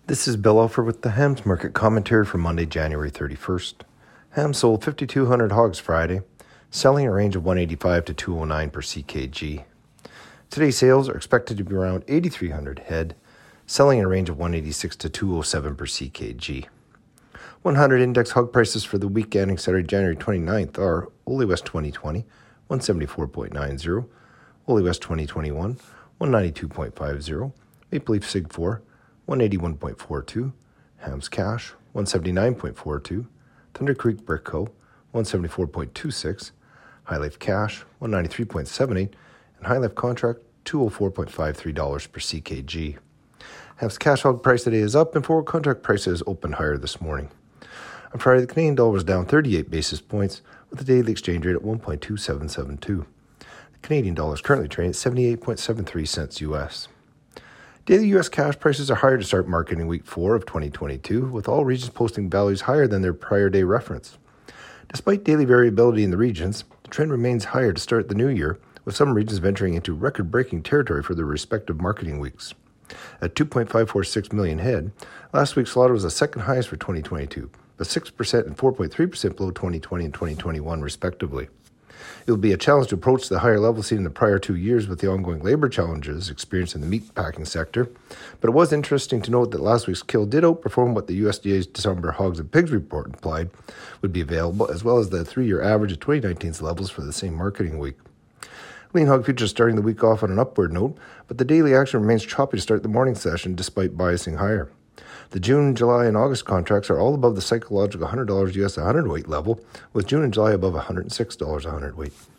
This is Bill Alford with the Hams Market Commentary for Monday, January 31st. Hams sold 5,200 hogs Friday, selling a range of 185 to 209 per CKG. Today's sales are expected to be around 8,300 head, selling in a range of 186 to 207 per CKG. 100 index hog prices for the week ending Saturday, January 29th are Ole West 2020, 174.90, Ole West 2021, 192.50, Maple Leaf Sig 4, 181.42, Hams Cash, 179.42, Thunder Creek Brick Co., 174.26, High Life Cash, 193.78, and High Life Contract, $204.53 per CKG. Hams Cash hog price today is up, and forward contract prices opened higher this morning. On Friday, the Canadian dollar was down 38 basis points, with the daily exchange rate at 1.2772. The Canadian dollar is currently trading at 78.73 cents U.S. Daily U.S. cash prices are higher to start marketing week 4 of 2022, with all regions posting values higher than their prior day reference. Despite daily variability in the regions, the trend remains higher to start the new year, with some regions venturing into record-breaking territory for their respective marketing weeks. At 2.546 million head, last week's slaughter was the second highest for 2022, but 6% and 4.3% below 2020 and 2021 respectively. It will be a challenge to approach the higher level seen in the prior 2 years with the ongoing labor challenges experienced in the meat packing sector, but it was interesting to note that last week's kill did outperform what the USDA's December hogs and pigs report implied would be available, as well as the 3-year average of 2019's levels for the same marketing week. Lean hog futures starting the week off on an upward note, but the daily action remains choppy to start the morning session despite biasing higher. The June, July, and August contracts are all above the psychological $100 US a hundredweight level, with June and July above $106 a hundredweight.